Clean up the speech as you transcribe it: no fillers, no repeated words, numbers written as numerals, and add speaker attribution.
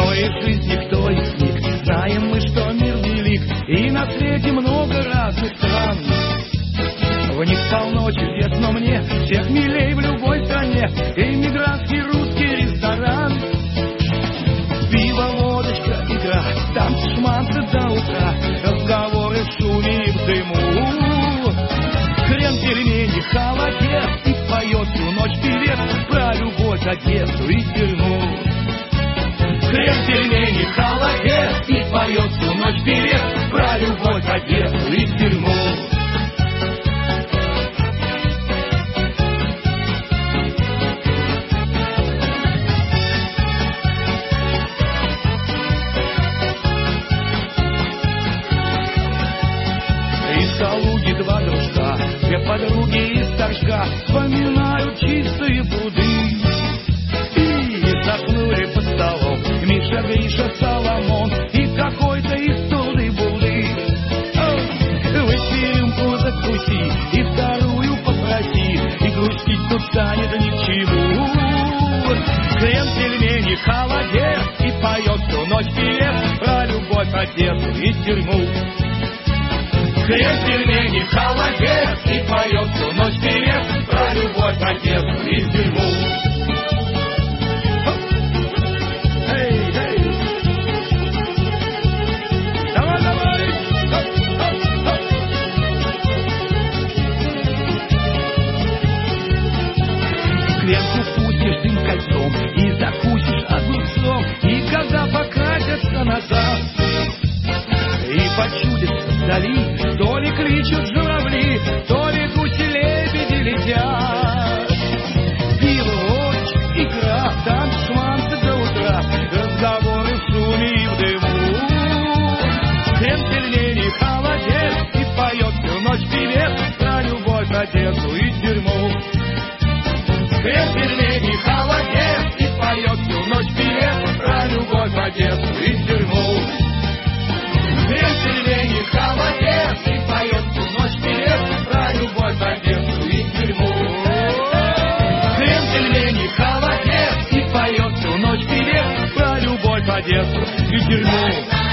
Speaker 1: героев жизни, кто из них? Знаем мы, что мир велик, и на свете много разных стран. В них полно чудес, но мне всех милей в любой стране эмигрантский русский ресторан. Пиво, водочка, игра, танцы, шманцы до утра, разговоры в шуме и в дыму. Хрен, пельмени, холодец, и поет всю ночь певец про любовь, Одессу и тюрьму. Хрен, пельмени, холодец, и поет всю ночь певец про любовь, Одессу и тюрьму. Калуги два дружка, две подруги из Торжка вспоминают чистые пруды. И заснули под столом Миша, Гриша, Соломон и какой-то из Туды-Буды. Выпей рюмку, закуси и вторую попроси, и грустить тут станет ни к чему. Хрен, пельмени, холодец, и поет всю ночь певец про любовь, Одессу и тюрьму. Хрен, пельмени, холодец, и поет всю ночь певец про любовь, Одессу и тюрьму. Эй, эй! Давай, давай! Кверху пустишь дым кольцом и закусишь огурцом, и глаза покатятся назад. И почудится вдали, то ли кричат журавли, то ли гуси-лебеди летят. Пиво, водочка, игра, танцы, шманцы до утра, разговоры в шуме и в дыму. Хрен, пельмени, холодец, и поет всю ночь певец про любовь, Одессу и тюрьму. Хрен, пельмени, холодец, и поет всю ночь певец про любовь, Одессу и тюрьму. Хрен, пельмени, холодец, и поет всю ночь певец про любовь, Одессу и тюрьму. Хрен, пельмени, холодец, и поет всю ночь певец про любовь, Одессу и тюрьму.